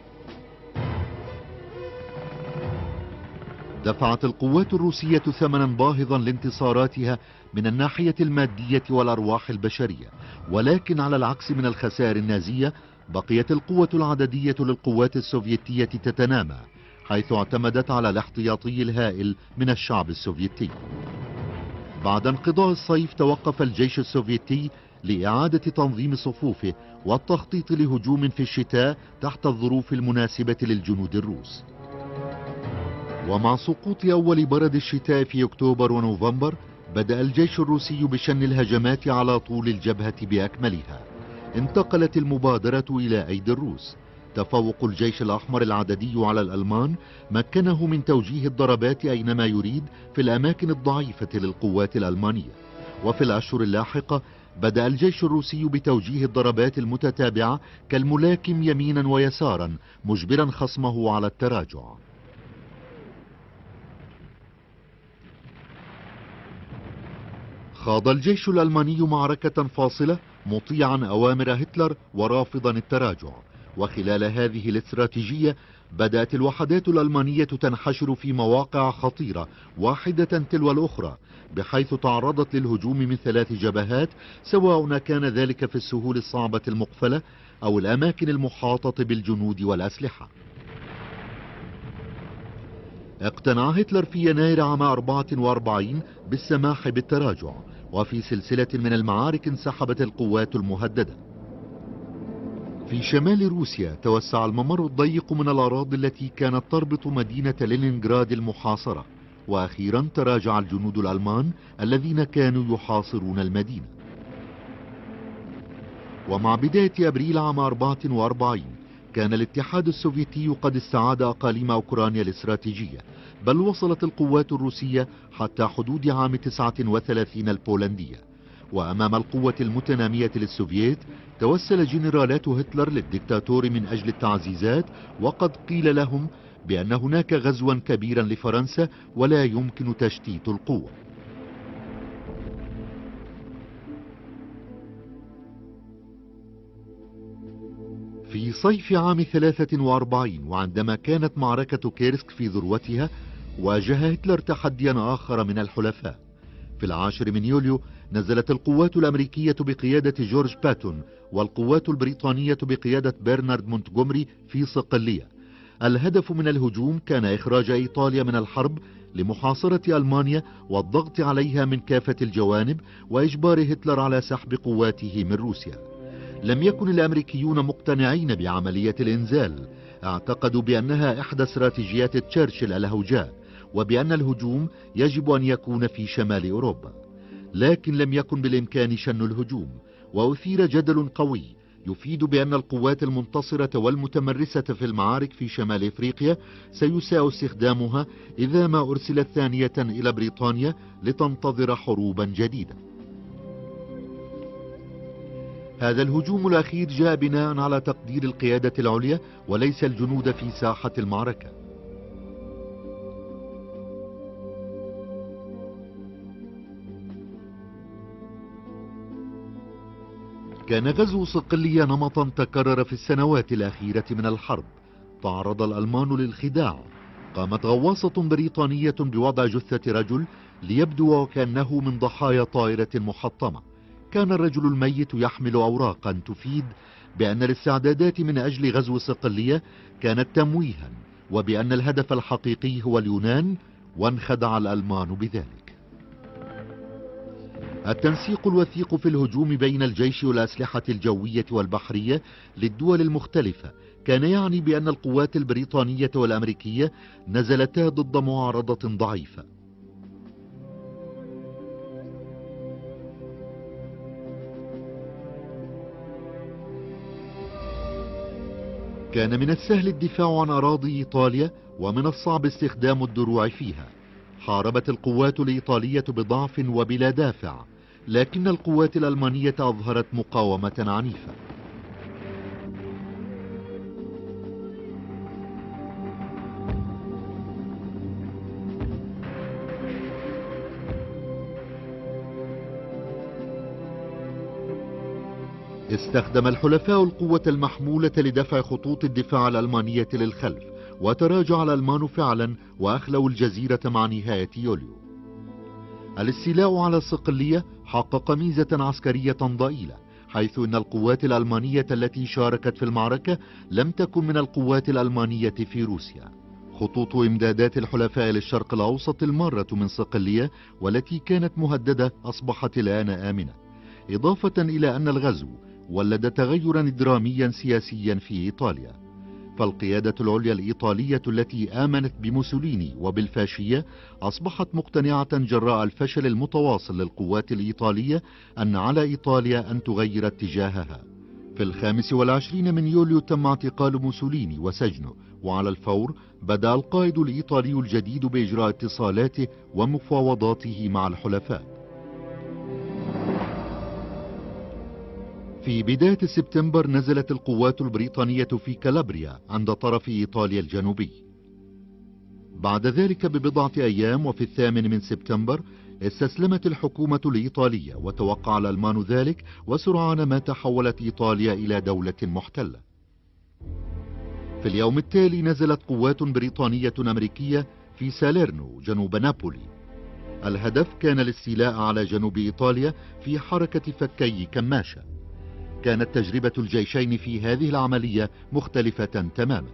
Speaker 1: دفعت القوات الروسية ثمنا باهظا لانتصاراتها من الناحية المادية والأرواح البشرية، ولكن على العكس من الخسائر النازية بقيت القوة العددية للقوات السوفيتية تتنامى، حيث اعتمدت على الاحتياطي الهائل من الشعب السوفيتي. بعد انقضاء الصيف توقف الجيش السوفيتي لإعادة تنظيم صفوفه والتخطيط لهجوم في الشتاء تحت الظروف المناسبة للجنود الروس. ومع سقوط أول برد الشتاء في أكتوبر ونوفمبر بدأ الجيش الروسي بشن الهجمات على طول الجبهة بأكملها. انتقلت المبادرة إلى أيدي الروس. تفوق الجيش الأحمر العددي على الألمان مكنه من توجيه الضربات أينما يريد في الأماكن الضعيفة للقوات الألمانية. وفي الأشهر اللاحقة بدأ الجيش الروسي بتوجيه الضربات المتتابعة كالملاكم يمينا ويسارا، مجبرا خصمه على التراجع. خاض الجيش الألماني معركة فاصلة مطيعا أوامر هتلر ورافضا التراجع. وخلال هذه الاستراتيجية بدأت الوحدات الألمانية تنحشر في مواقع خطيرة واحدة تلو الأخرى، بحيث تعرضت للهجوم من ثلاث جبهات، سواء كان ذلك في السهول الصعبة المقفلة أو الأماكن المحاطة بالجنود والأسلحة. اقتنع هتلر في يناير عام أربعة وأربعين بالسماح بالتراجع، وفي سلسلة من المعارك انسحبت القوات المهددة. في شمال روسيا توسع الممر الضيق من الأراضي التي كانت تربط مدينة لينينغراد المحاصرة، وأخيرا تراجع الجنود الألمان الذين كانوا يحاصرون المدينة. ومع بداية أبريل عام أربعة وأربعين كان الاتحاد السوفيتي قد استعاد أقاليم أوكرانيا الاستراتيجية، بل وصلت القوات الروسية حتى حدود عام تسعة وثلاثين البولندية. وأمام القوة المتنامية للسوفييت توسل جنرالات هتلر للدكتاتور من أجل التعزيزات، وقد قيل لهم بأن هناك غزوا كبيرا لفرنسا ولا يمكن تشتيت القوة. في صيف عام ثلاثة وأربعين، وعندما كانت معركة كيرسك في ذروتها، واجه هتلر تحديا آخر من الحلفاء. في العاشر من يوليو نزلت القوات الأمريكية بقيادة جورج باتون والقوات البريطانية بقيادة برنارد مونتجومري في صقلية. الهدف من الهجوم كان إخراج إيطاليا من الحرب لمحاصرة ألمانيا والضغط عليها من كافة الجوانب، وإجبار هتلر على سحب قواته من روسيا. لم يكن الأمريكيون مقتنعين بعملية الإنزال، اعتقدوا بأنها إحدى استراتيجيات تشرشل الهوجاء، وبأن الهجوم يجب أن يكون في شمال أوروبا. لكن لم يكن بالإمكان شن الهجوم، وأثير جدل قوي يفيد بأن القوات المنتصرة والمتمرسة في المعارك في شمال إفريقيا سيساء استخدامها إذا ما أرسلت ثانية إلى بريطانيا لتنتظر حروبا جديدة. هذا الهجوم الأخير جاء بناء على تقدير القيادة العليا وليس الجنود في ساحة المعركة. كان غزو صقلية نمطا تكرر في السنوات الأخيرة من الحرب. تعرض الألمان للخداع. قامت غواصة بريطانية بوضع جثة رجل ليبدو وكأنه من ضحايا طائرة محطمة. كان الرجل الميت يحمل أوراقا تفيد بأن الاستعدادات من أجل غزو صقلية كانت تمويها، وبأن الهدف الحقيقي هو اليونان، وانخدع الألمان بذلك. التنسيق الوثيق في الهجوم بين الجيش والأسلحة الجوية والبحرية للدول المختلفة كان يعني بأن القوات البريطانية والأمريكية نزلتا ضد معارضة ضعيفة. كان من السهل الدفاع عن أراضي إيطاليا، ومن الصعب استخدام الدروع فيها. حاربت القوات الإيطالية بضعف وبلا دافع، لكن القوات الألمانية أظهرت مقاومة عنيفة. استخدم الحلفاء القوة المحمولة لدفع خطوط الدفاع الألمانية للخلف، وتراجع الألمان فعلا وأخلوا الجزيرة مع نهاية يوليو. الاستيلاء على الصقلية حقق ميزة عسكرية ضئيلة، حيث أن القوات الألمانية التي شاركت في المعركة لم تكن من القوات الألمانية في روسيا. خطوط إمدادات الحلفاء للشرق الأوسط المارة من صقلية والتي كانت مهددة أصبحت الآن آمنة، إضافة إلى أن الغزو ولد تغيرا دراميا سياسيا في إيطاليا. فالقيادة العليا الإيطالية التي آمنت بموسوليني وبالفاشية أصبحت مقتنعة جراء الفشل المتواصل للقوات الإيطالية أن على إيطاليا أن تغير اتجاهها. في الخامس والعشرين من يوليو تم اعتقال موسوليني وسجنه، وعلى الفور بدأ القائد الإيطالي الجديد بإجراء اتصالاته ومفاوضاته مع الحلفاء. في بداية سبتمبر نزلت القوات البريطانية في كالابريا عند طرف إيطاليا الجنوبي. بعد ذلك ببضعة أيام وفي الثامن من سبتمبر استسلمت الحكومة الإيطالية، وتوقع الألمان ذلك، وسرعان ما تحولت إيطاليا إلى دولة محتلة. في اليوم التالي نزلت قوات بريطانية أمريكية في ساليرنو جنوب نابولي. الهدف كان الاستيلاء على جنوب إيطاليا في حركة فكي كماشة. كانت تجربة الجيشين في هذه العملية مختلفة تماما.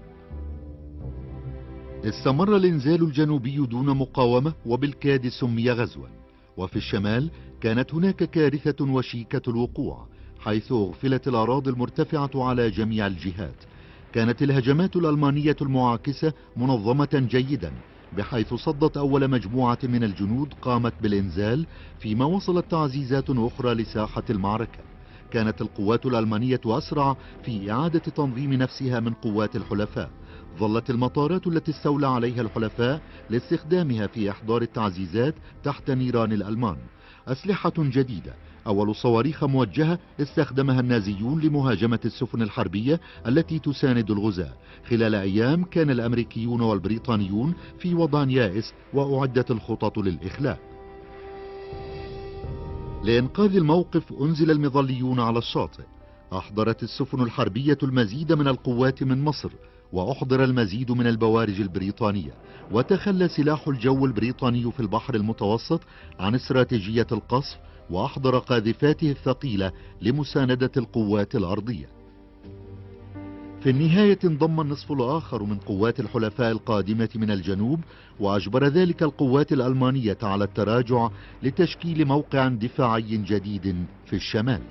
Speaker 1: استمر الإنزال الجنوبي دون مقاومة وبالكاد سمي غزوا. وفي الشمال كانت هناك كارثة وشيكة الوقوع، حيث أغفلت الأراضي المرتفعة على جميع الجهات. كانت الهجمات الألمانية المعاكسة منظمة جيدا، بحيث صدت أول مجموعة من الجنود قامت بالإنزال، فيما وصلت تعزيزات أخرى لساحة المعركة. كانت القوات الألمانية أسرع في إعادة تنظيم نفسها من قوات الحلفاء. ظلت المطارات التي استولى عليها الحلفاء لاستخدامها في إحضار التعزيزات تحت نيران الألمان. أسلحة جديدة، أول صواريخ موجهة استخدمها النازيون لمهاجمة السفن الحربية التي تساند الغزاة. خلال أيام كان الأمريكيون والبريطانيون في وضع يائس، وأعدت الخطط للإخلاء. لإنقاذ الموقف أنزل المظليون على الشاطئ. أحضرت السفن الحربية المزيد من القوات من مصر، وأحضر المزيد من البوارج البريطانية، وتخلى سلاح الجو البريطاني في البحر المتوسط عن استراتيجية القصف، وأحضر قاذفاته الثقيلة لمساندة القوات الأرضية. في النهاية انضم النصف الآخر من قوات الحلفاء القادمة من الجنوب، وأجبر ذلك القوات الألمانية على التراجع لتشكيل موقع دفاعي جديد في الشمال.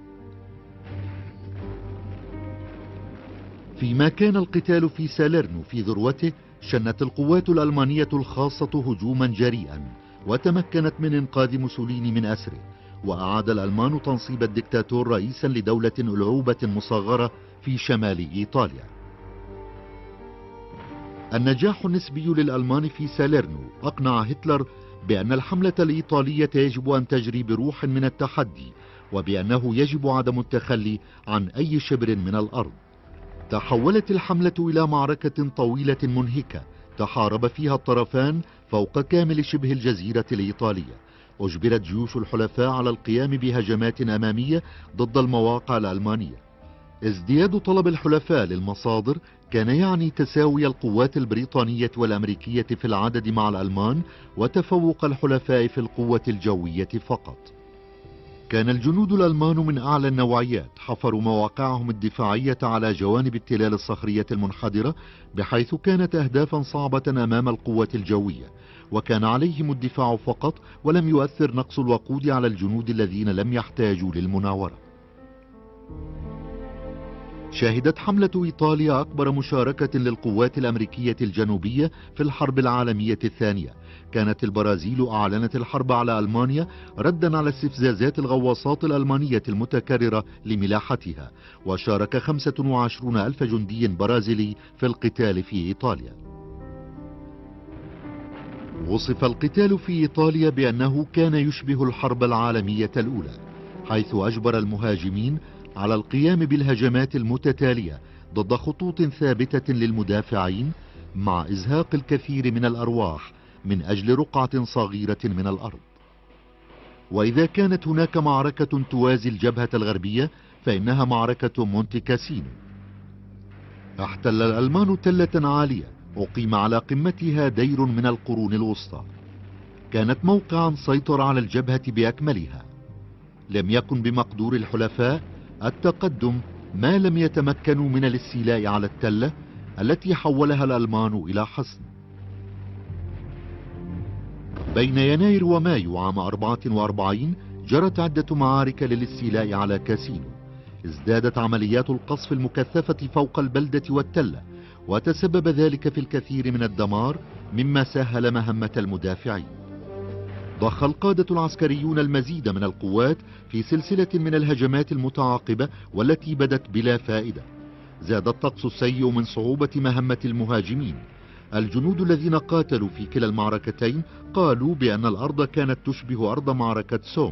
Speaker 1: فيما كان القتال في ساليرنو في ذروته، شنت القوات الألمانية الخاصة هجوما جريئا، وتمكنت من إنقاذ موسوليني من أسره، وأعاد الألمان تنصيب الدكتاتور رئيسا لدولة ألعوبة مصغرة في شمال إيطاليا. النجاح النسبي للألمان في ساليرنو أقنع هتلر بأن الحملة الإيطالية يجب أن تجري بروح من التحدي، وبأنه يجب عدم التخلي عن أي شبر من الأرض. تحولت الحملة إلى معركة طويلة منهكة تحارب فيها الطرفان فوق كامل شبه الجزيرة الإيطالية. أجبرت جيوش الحلفاء على القيام بهجمات أمامية ضد المواقع الألمانية. ازدياد طلب الحلفاء للمصادر كان يعني تساوي القوات البريطانية والأمريكية في العدد مع الألمان، وتفوق الحلفاء في القوة الجوية فقط. كان الجنود الألمان من أعلى النوعيات، حفروا مواقعهم الدفاعية على جوانب التلال الصخرية المنحدرة، بحيث كانت أهدافا صعبة أمام القوة الجوية، وكان عليهم الدفاع فقط، ولم يؤثر نقص الوقود على الجنود الذين لم يحتاجوا للمناورة. شهدت حملة إيطاليا أكبر مشاركة للقوات الأمريكية الجنوبية في الحرب العالمية الثانية. كانت البرازيل أعلنت الحرب على ألمانيا ردا على استفزازات الغواصات الألمانية المتكررة لملاحتها، وشارك خمسة وعشرون ألف جندي برازيلي في القتال في إيطاليا. وصف القتال في إيطاليا بأنه كان يشبه الحرب العالمية الأولى، حيث أجبر المهاجمين على القيام بالهجمات المتتالية ضد خطوط ثابتة للمدافعين، مع إزهاق الكثير من الأرواح من أجل رقعة صغيرة من الأرض. وإذا كانت هناك معركة توازي الجبهة الغربية فإنها معركة مونتي كاسينو. احتل الألمان تلة عالية أقيم على قمتها دير من القرون الوسطى، كانت موقعا سيطر على الجبهة بأكملها. لم يكن بمقدور الحلفاء التقدم ما لم يتمكنوا من الاستيلاء على التلة التي حولها الألمان إلى حصن. بين يناير ومايو عام أربعة وأربعين جرت عدة معارك للاستيلاء على كاسينو. ازدادت عمليات القصف المكثفة فوق البلدة والتلة، وتسبب ذلك في الكثير من الدمار مما سهل مهمة المدافعين. ضخ القادة العسكريون المزيد من القوات في سلسلة من الهجمات المتعاقبة والتي بدت بلا فائدة. زاد الطقس السيء من صعوبة مهمة المهاجمين. الجنود الذين قاتلوا في كلا المعركتين قالوا بأن الأرض كانت تشبه أرض معركة سوم.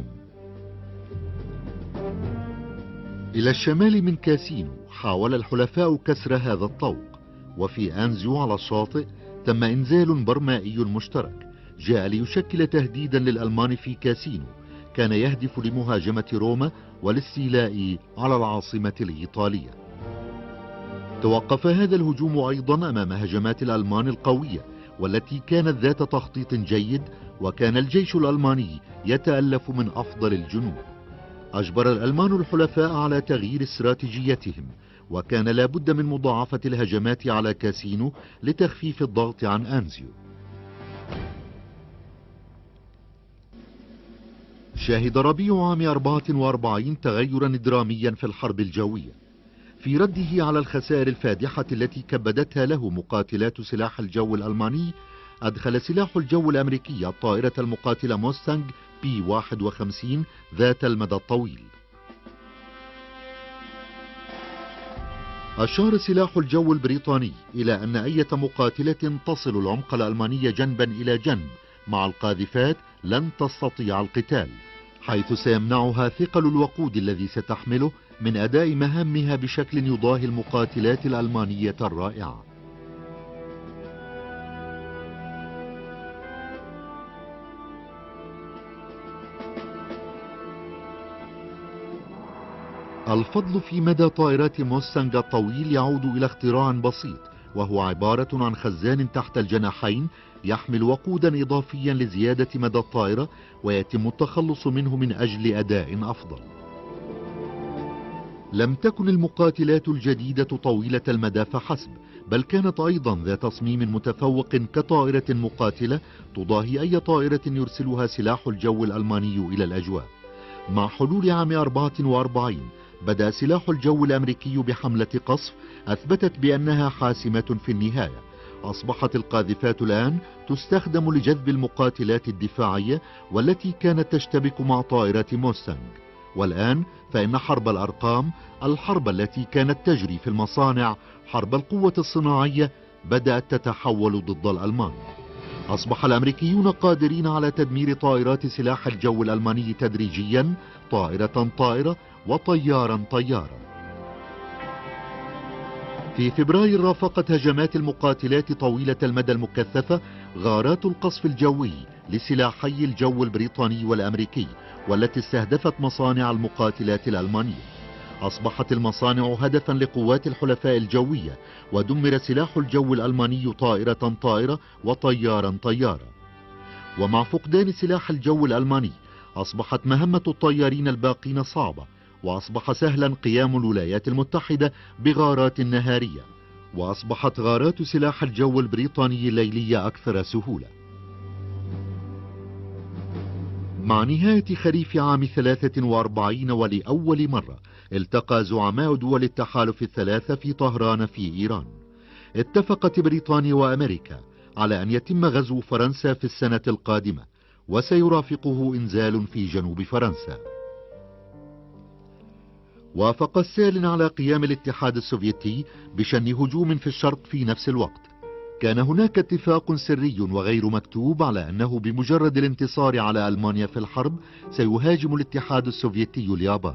Speaker 1: إلى الشمال من كاسينو حاول الحلفاء كسر هذا الطوق، وفي أنزيو على الشاطئ تم إنزال برمائي مشترك جاء ليشكل تهديدا للألمان في كاسينو، كان يهدف لمهاجمة روما والاستيلاء على العاصمة الإيطالية. توقف هذا الهجوم أيضا أمام هجمات الألمان القوية والتي كانت ذات تخطيط جيد، وكان الجيش الألماني يتألف من أفضل الجنود. أجبر الألمان الحلفاء على تغيير استراتيجيتهم، وكان لا بد من مضاعفة الهجمات على كاسينو لتخفيف الضغط عن أنزيو. شهد ربيع عام أربعة وأربعين تغيرا دراميا في الحرب الجوية. في رده على الخسائر الفادحة التي كبدتها له مقاتلات سلاح الجو الألماني، أدخل سلاح الجو الأمريكي الطائرة المقاتلة موستانج بي واحد وخمسين ذات المدى الطويل. أشار سلاح الجو البريطاني إلى أن أي مقاتلة تصل العمق الألماني جنبا إلى جنب مع القاذفات لن تستطيع القتال، حيث سيمنعها ثقل الوقود الذي ستحمله من أداء مهامها بشكل يضاهي المقاتلات الألمانية الرائعة. الفضل في مدى طائرات موستنج الطويل يعود إلى اختراع بسيط، وهو عبارة عن خزان تحت الجناحين يحمل وقودا إضافيا لزيادة مدى الطائرة، ويتم التخلص منه من أجل أداء أفضل. لم تكن المقاتلات الجديدة طويلة المدى فحسب، بل كانت أيضا ذات تصميم متفوق كطائرة مقاتلة تضاهي أي طائرة يرسلها سلاح الجو الألماني إلى الأجواء. مع حلول عام أربعة وأربعين بدأ سلاح الجو الأمريكي بحملة قصف أثبتت بأنها حاسمة في النهاية. أصبحت القاذفات الآن تستخدم لجذب المقاتلات الدفاعية والتي كانت تشتبك مع طائرات موستنج. والآن فإن حرب الأرقام، الحرب التي كانت تجري في المصانع، حرب القوة الصناعية، بدأت تتحول ضد الألمان. أصبح الأمريكيون قادرين على تدمير طائرات سلاح الجو الألماني تدريجيا، طائرة طائرة وطيارا طيارا. في فبراير رافقت هجمات المقاتلات طويلة المدى المكثفة غارات القصف الجوي لسلاحي الجو البريطاني والأمريكي، والتي استهدفت مصانع المقاتلات الألمانية. أصبحت المصانع هدفا لقوات الحلفاء الجوية، ودمر سلاح الجو الألماني طائرة طائرة وطيارا طيارا. ومع فقدان سلاح الجو الألماني أصبحت مهمة الطيارين الباقين صعبة، وأصبح سهلا قيام الولايات المتحدة بغارات نهارية، وأصبحت غارات سلاح الجو البريطاني الليلية أكثر سهولة. مع نهاية خريف عام ثلاثة وأربعين ولأول مرة التقى زعماء دول التحالف الثلاثة في طهران في إيران. اتفقت بريطانيا وأمريكا على أن يتم غزو فرنسا في السنة القادمة، وسيرافقه إنزال في جنوب فرنسا. وافق ستالين على قيام الاتحاد السوفيتي بشن هجوم في الشرق في نفس الوقت. كان هناك اتفاق سري وغير مكتوب على أنه بمجرد الانتصار على ألمانيا في الحرب سيهاجم الاتحاد السوفيتي اليابان.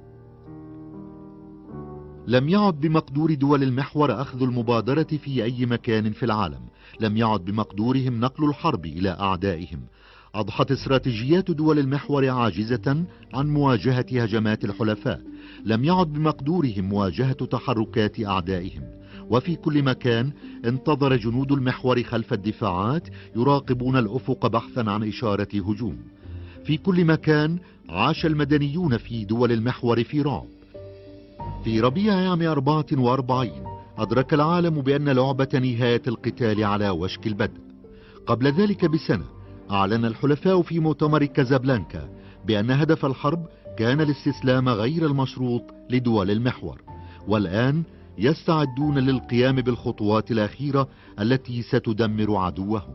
Speaker 1: لم يعد بمقدور دول المحور أخذ المبادرة في أي مكان في العالم، لم يعد بمقدورهم نقل الحرب إلى أعدائهم. أضحت استراتيجيات دول المحور عاجزة عن مواجهة هجمات الحلفاء، لم يعد بمقدورهم مواجهة تحركات أعدائهم. وفي كل مكان انتظر جنود المحور خلف الدفاعات يراقبون الأفق بحثا عن إشارة هجوم. في كل مكان عاش المدنيون في دول المحور في رعب. في ربيع عام أربعة وأربعين أدرك العالم بأن لعبة نهاية القتال على وشك البدء. قبل ذلك بسنة أعلن الحلفاء في مؤتمر كازابلانكا بأن هدف الحرب كان الاستسلام غير المشروط لدول المحور، والآن يستعدون للقيام بالخطوات الأخيرة التي ستدمر عدوهم.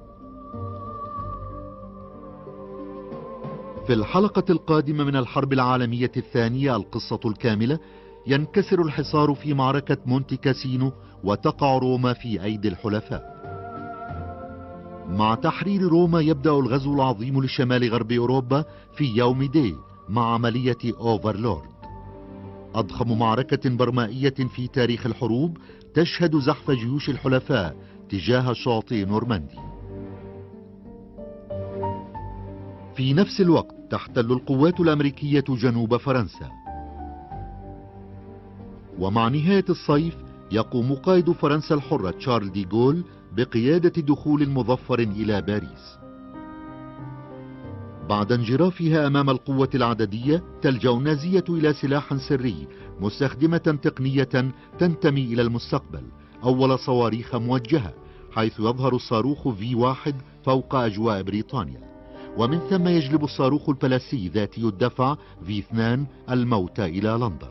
Speaker 1: في الحلقة القادمة من الحرب العالمية الثانية القصة الكاملة، ينكسر الحصار في معركة مونتي كاسينو وتقع روما في أيدي الحلفاء. مع تحرير روما يبدأ الغزو العظيم لشمال غرب أوروبا في يوم دي مع عملية أوفرلورد، أضخم معركة برمائية في تاريخ الحروب تشهد زحف جيوش الحلفاء تجاه شاطئ نورماندي. في نفس الوقت تحتل القوات الأمريكية جنوب فرنسا. ومع نهاية الصيف يقوم قائد فرنسا الحرة تشارل دي غول بقيادة دخول مظفر إلى باريس. بعد انجرافها أمام القوة العددية تلجأ النازية إلى سلاح سري مستخدمة تقنية تنتمي إلى المستقبل، أول صواريخ موجهة، حيث يظهر الصاروخ في واحد فوق أجواء بريطانيا، ومن ثم يجلب الصاروخ البلاسي ذاتي الدفع في اثنان الموت إلى لندن.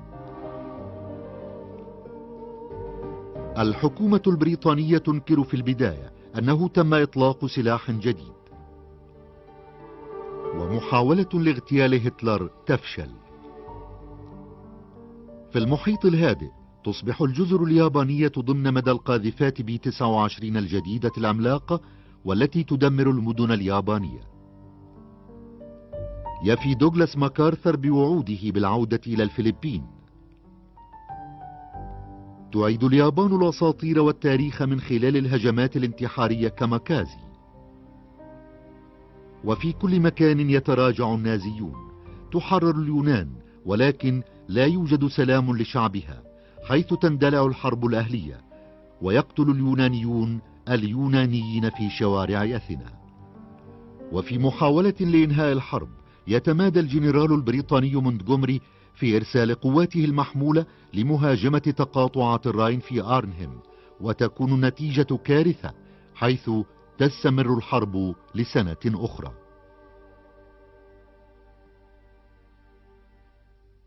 Speaker 1: الحكومة البريطانية تنكر في البداية أنه تم إطلاق سلاح جديد، ومحاولة لاغتيال هتلر تفشل. في المحيط الهادئ تصبح الجزر اليابانية ضمن مدى القاذفات بي تسعة وعشرين الجديدة العملاقة والتي تدمر المدن اليابانية. يفي دوغلاس ماكارثر بوعوده بالعودة إلى الفلبين. تعيد اليابان الأساطير والتاريخ من خلال الهجمات الانتحارية كاماكازي. وفي كل مكان يتراجع النازيون. تحرر اليونان، ولكن لا يوجد سلام لشعبها، حيث تندلع الحرب الأهلية ويقتل اليونانيون اليونانيين في شوارع أثينا. وفي محاولة لإنهاء الحرب يتمادى الجنرال البريطاني مونتغومري في إرسال قواته المحمولة لمهاجمة تقاطعات الراين في آرنهم، وتكون النتيجة كارثة، حيث تستمر الحرب لسنة أخرى.